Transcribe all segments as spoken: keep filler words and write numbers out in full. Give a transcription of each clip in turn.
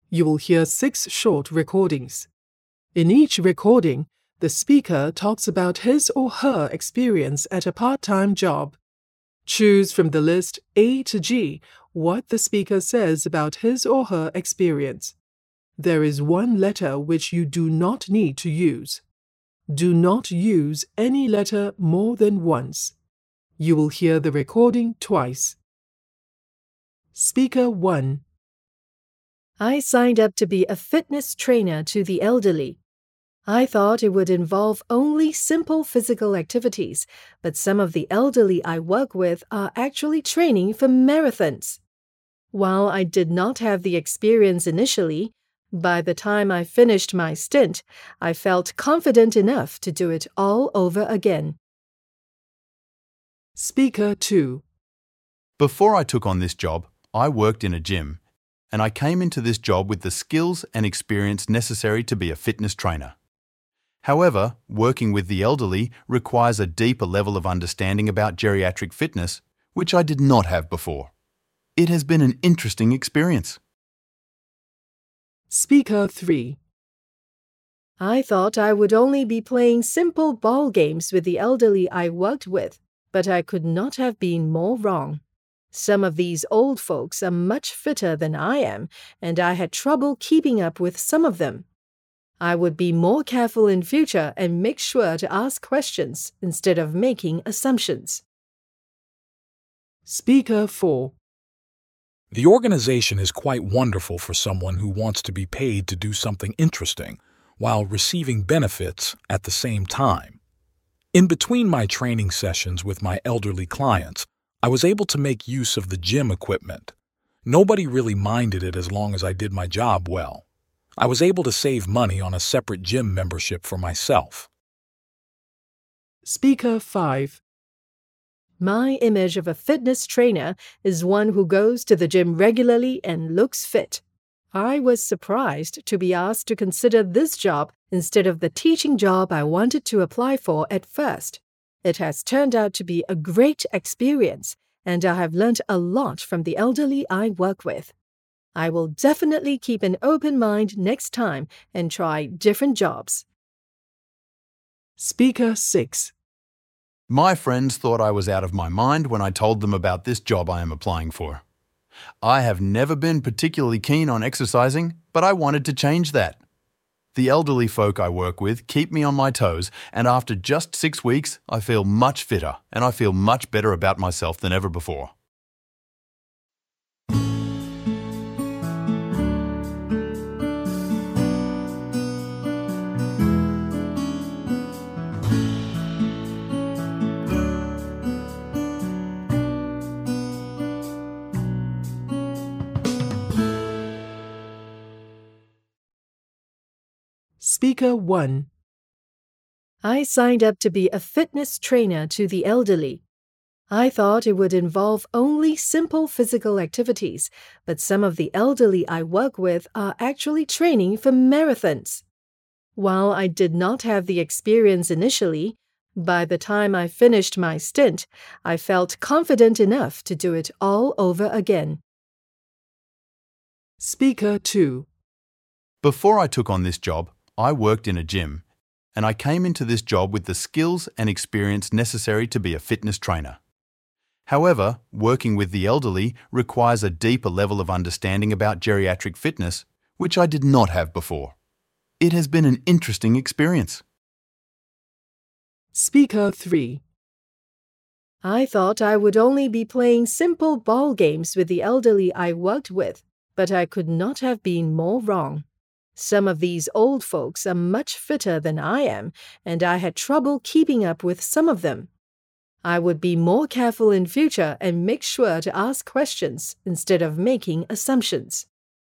You will hear six short recordings. In each recording, the speaker talks about his or her experience at a part-time job. Choose from the list A to G what the speaker says about his or her experience. There is one letter which you do not need to use. Do not use any letter more than once. You will hear the recording twice. Speaker one. I signed up to be a fitness trainer to the elderly. I thought it would involve only simple physical activities, but some of the elderly I work with are actually training for marathons. While I did not have the experience initially, by the time I finished my stint, I felt confident enough to do it all over again. Speaker two. Before I took on this job, I worked in a gym, and I came into this job with the skills and experience necessary to be a fitness trainer. However, working with the elderly requires a deeper level of understanding about geriatric fitness, which I did not have before. It has been an interesting experience. Speaker three. I thought I would only be playing simple ball games with the elderly I worked with, but I could not have been more wrong. Some of these old folks are much fitter than I am, and I had trouble keeping up with some of them. I would be more careful in future and make sure to ask questions instead of making assumptions. Speaker four. The organization is quite wonderful for someone who wants to be paid to do something interesting while receiving benefits at the same time. In between my training sessions with my elderly clients, I was able to make use of the gym equipment. Nobody really minded it as long as I did my job well. I was able to save money on a separate gym membership for myself. Speaker five. My image of a fitness trainer is one who goes to the gym regularly and looks fit. I was surprised to be asked to consider this job instead of the teaching job I wanted to apply for at first. It has turned out to be a great experience, and I have learned a lot from the elderly I work with. I will definitely keep an open mind next time and try different jobs. Speaker six. My friends thought I was out of my mind when I told them about this job I am applying for. I have never been particularly keen on exercising, but I wanted to change that. The elderly folk I work with keep me on my toes, and after just six weeks, I feel much fitter and I feel much better about myself than ever before. Speaker one. I signed up to be a fitness trainer to the elderly. I thought it would involve only simple physical activities, but some of the elderly I work with are actually training for marathons. While I did not have the experience initially, by the time I finished my stint, I felt confident enough to do it all over again. Speaker two. Before I took on this job, I worked in a gym, and I came into this job with the skills and experience necessary to be a fitness trainer. However, working with the elderly requires a deeper level of understanding about geriatric fitness, which I did not have before. It has been an interesting experience. Speaker three. I thought I would only be playing simple ball games with the elderly I worked with, but I could not have been more wrong. Some of these old folks are much fitter than I am, and I had trouble keeping up with some of them. I would be more careful in future and make sure to ask questions instead of making assumptions.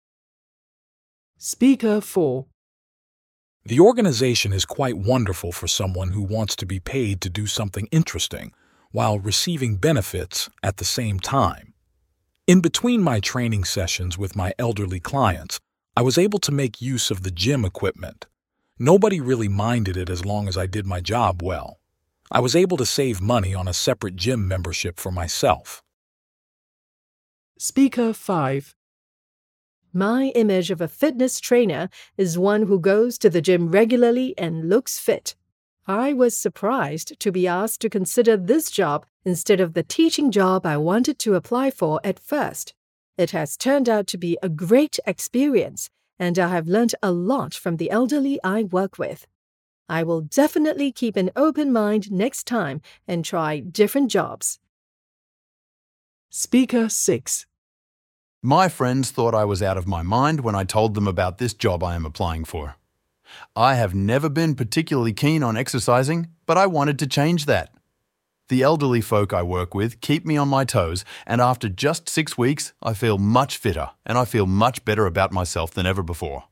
Speaker four. The organization is quite wonderful for someone who wants to be paid to do something interesting while receiving benefits at the same time. In between my training sessions with my elderly clients, I was able to make use of the gym equipment. Nobody really minded it as long as I did my job well. I was able to save money on a separate gym membership for myself. Speaker five. My image of a fitness trainer is one who goes to the gym regularly and looks fit. I was surprised to be asked to consider this job instead of the teaching job I wanted to apply for at first. It has turned out to be a great experience, and I have learnt a lot from the elderly I work with. I will definitely keep an open mind next time and try different jobs. Speaker six. My friends thought I was out of my mind when I told them about this job I am applying for. I have never been particularly keen on exercising, but I wanted to change that. The elderly folk I work with keep me on my toes, and after just six weeks, I feel much fitter and I feel much better about myself than ever before.